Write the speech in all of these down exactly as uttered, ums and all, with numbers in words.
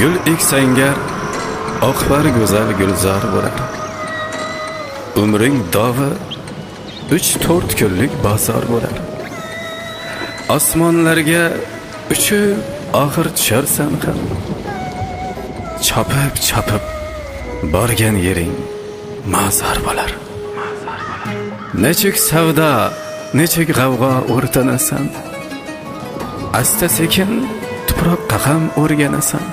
Gül eksangar oqbar go'zal gulzor bo'lar. Umring dovi uch to'rt kunlik bozor bo'lar. Osmonlarga uchib oxir tusharsan ham. Chopib chopib borgan yering mazor bo'lar. Nechuk savdo, nechuk g'avg'o o'rtanasan. Asta sekin tuproqqa ham o'rganasan.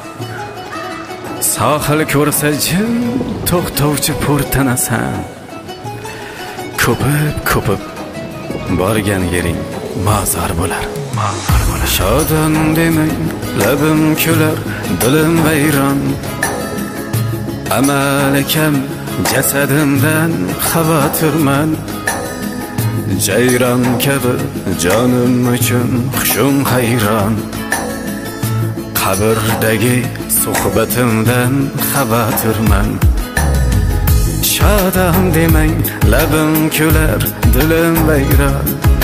Sohil ko'rsa jim to'xtovchi po'rtanasan. Ko'pib ko'pib borgan yering mazor bo'lar. Mazor bo'lar. Shodon demang, labim kular, dilim vayron. Amalakam jasadimdan xavotirman. Jayron kabi jonim uchun xushum hayron. Qabrdagi suhbatimdan xavotirman. Shodon demang, labim kular, dilim vayron.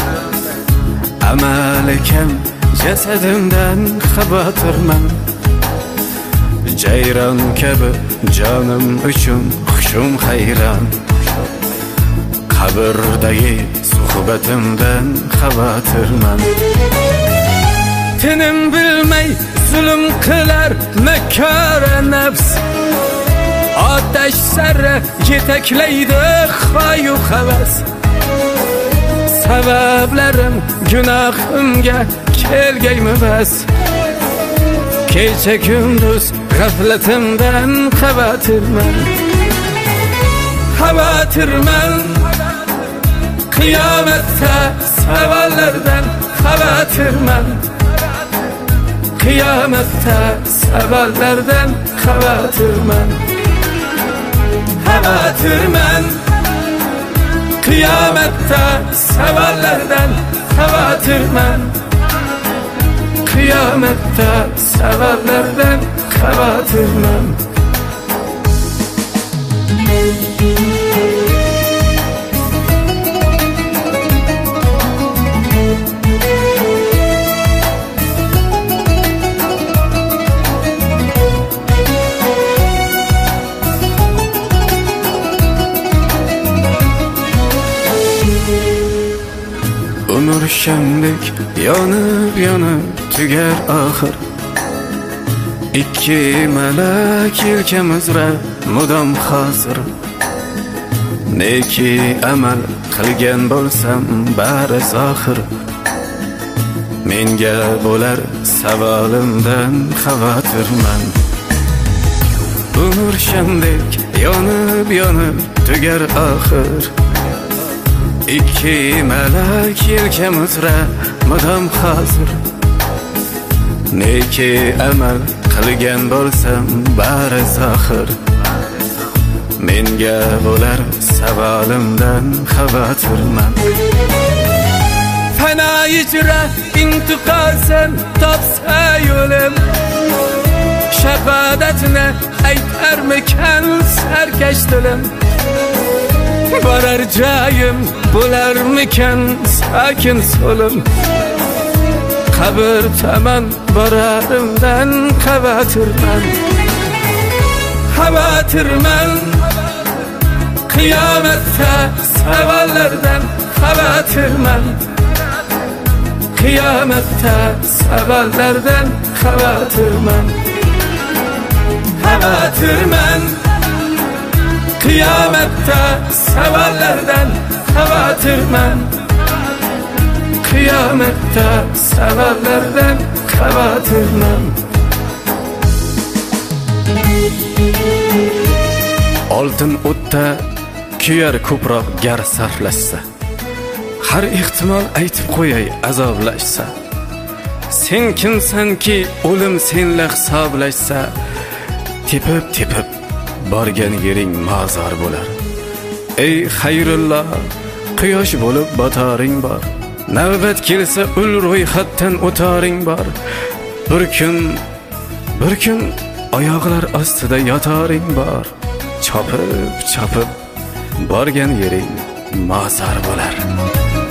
Amalakam jasadimdan xavotirman. Jayron kabi jonim uchun xushum hayron. Qabrdagi suhbatimdan xavotirman. Tinim bilmay zulm qilar makara nafs. Otash sari yetaklaydi xoyu havas. Sabablarim gunohimga kelgaymi bas. Kecha kunduz g'aflatimdan xavotirman. Xavotirman. Qiyomatda savollardan xavotirman. Qiyomatda savollardan xavotirman. Xavotirman. Qiyomatda savollardan xavotirman. Qiyomatda savollardan xavotirman. Umr shamdek yonib yonib tugar oxir. Ikki malak yelkamizra mudom hozir. Neki amal qilgan bo'lsam bari zohir. Menga bo'lar savolimdan xavotirman. Umr shamdek yonib yonib tugar oxir. Ikki malak yelkamizra mudom hozir. Neki amal qilgan bo'lsam bari zohir. Menga bo'lar savolimdan xavotirman. Fana ijra intiqosan topsa yo'lim. Shahodatni aytarmikan sarkash dilim. Borar joyim bo'larmikan sakin so'lim. Qabr tomon borarimdan xavotirman. Xavotirman. Qiyomatda savollardan xavotirman. Qiyomatda savollardan xavotirman. Xavotirman. Qiyomatda savollardan xavotirman. Qiyomatda savollardan xavotirman. Oltin o'tda kuyar ko'proq gar sarflashsa. Har ehtimol aytib qo'yay azoblashsa. Sen kimsanki o'lim senla hisoblashsa. Tepib tepib borgan yering mazor bo'lar. Ey xayrulloh, quyosh bo'lib botaring bor. Navbat kelsa ul ro'yxatdan o'taring bor. Bir kun, bir kun oyoqlar ostida yotaring bor. Chopib chopib borgan yering mazor bo'lar.